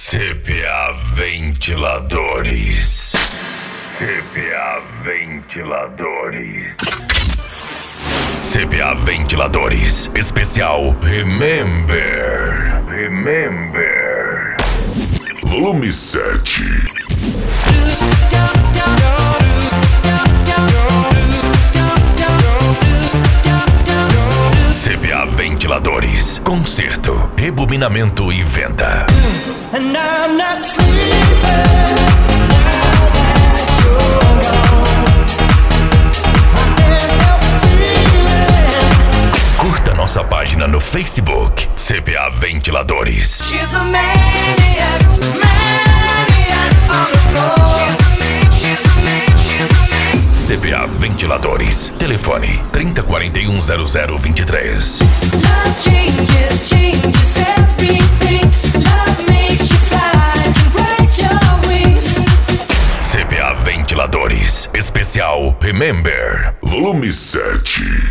CPA Ventiladores. CPA Ventiladores. CPA Ventiladores. Especial Remember. Remember. Volume 7. CPA Ventiladores. Conserto, rebobinamento e venda. And I'm not sleeping now that you're gone. I can't help feeling. Curta nossa página no Facebook, CPA Ventiladores. She's a maniac, maniac on the floor. CPA Ventiladores. Telefone 30410023. Love changes everything. Love makes you fly and break your wings. CPA Ventiladores. Especial Remember. Volume 7.